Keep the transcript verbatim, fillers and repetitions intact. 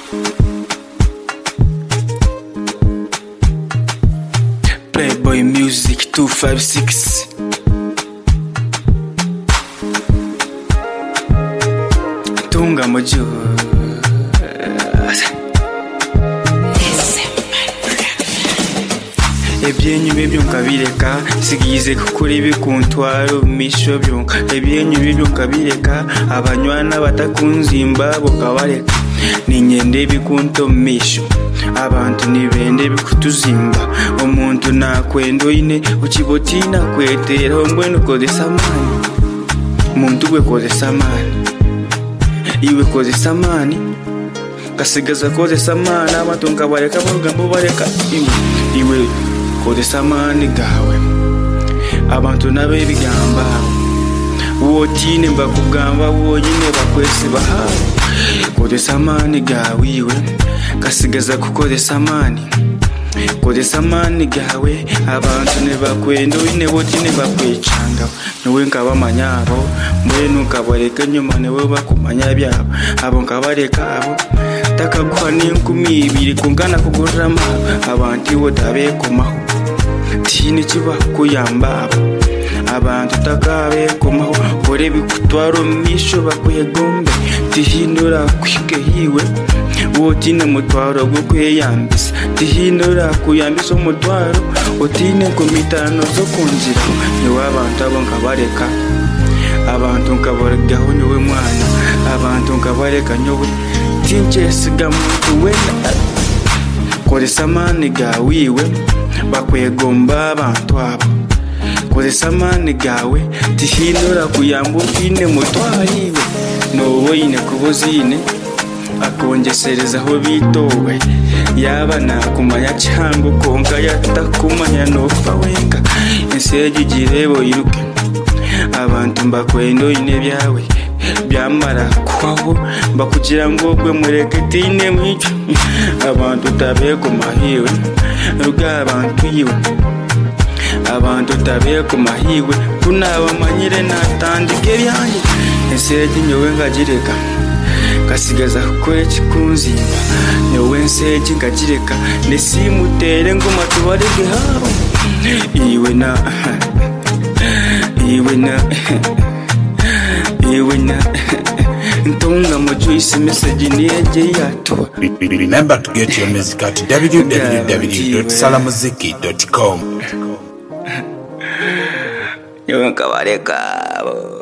Playboy Music two five six. Tunga mojo. Ebyenyu bibyo nkabireka sigize kukuri bikuntwaro misho byo ebyenyu bibyo nkabireka abanywana batakunzimba bokabareka ninyende bikunto misho abantu nibende bikutuzimba omuntu nakwendo ine ukibotina kwetera mbwenu kodesa mani muntu gwe kodesa mani iwe kodesa mani kasigaza kodesa mani abantu nkabareka barugambo bareka iwe kodesa mani gawe abantu nabe bigamba wotine mbakugamba wonyine bakwese bahawe kodesa mani gawe iwe kasigaza kukodesa mani kodesa mani gawe abantu ne bakwendo ine wotine bakwecanga niwe nkabamanya abo mbwenu nkabareka nyuma niwe bakumanya byabo abo nkabareka abo takaguha n'inkumi ibiri kungana kugurama abantu iwo tabekomaho tini kiba kuyamba abo abantu takabekomaho bore bikutwaro misho bakwegombe tihindura kwige hiwe wotine mutwaro gwo kweyambisa tihindura kuyambisa umutwaro otine kumitano zo kunzira niwe abantu abo nkabareka abantu nkabaregaho niwe mwana abantu nkabareka nyowe tinchesiga muntu wena kodesa mani gawe iwe bakwegomba abantu abo kodesa mani gawe tihindura kuyamba utine mutwaro iwe nobo ine kubuzine akongeserezaho bitowe yaba nakumanya cyangwa konka yatakumanya nofa wenga insege girebo iruke abantu mbakwendo ine byawe byamara kwaho bakugira ngo gwe mureke tine mwico abantu tabeko mahiwe ruga abantu yiwe abantu tabeko mahiwe kunaba manyire natandike byanye insege nyowe ngagireka kasigaza kukore kikunzimba nyowe nsege ngagireka nesimutere ngo matubarege habo iwe na iwe na iwe na ntunga mojoise message niyeje yatwa. Remember to get your music at w w w dot salamuziki dot com. Nyowe nkabareka